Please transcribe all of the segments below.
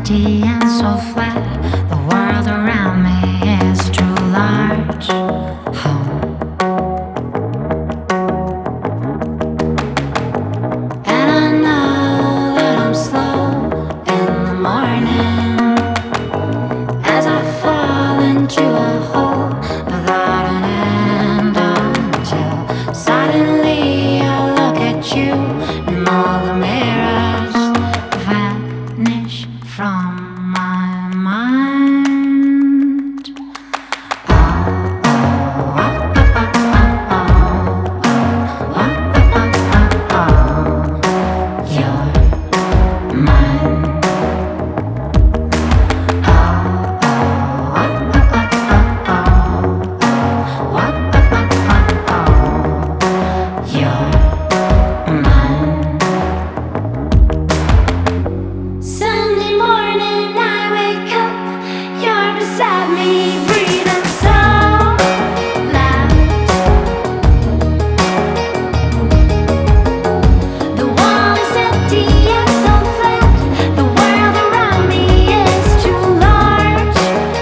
empty and so flat. The world around me is too large. Home. And I know that I'm slow in the morning as I fall into a hole without an end, until suddenly I look at you and all the mirrors vanish from my mind. Oh, oh, oh, oh, oh, oh, oh, oh, oh, you're mine. Oh, oh, oh, oh, oh, oh, oh, you're mine. Sunday morning, I wake up, you're beside me, breathing so loud. The wall is empty and so flat. The world around me is too large.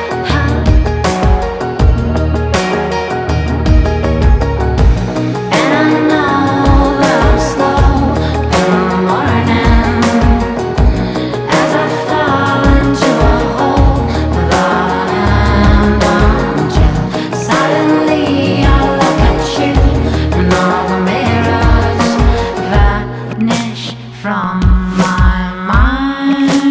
And I know that I'm slow in the morning as I fall into a hole without an end, until suddenly I look at you and all the mirrors vanish from my mind.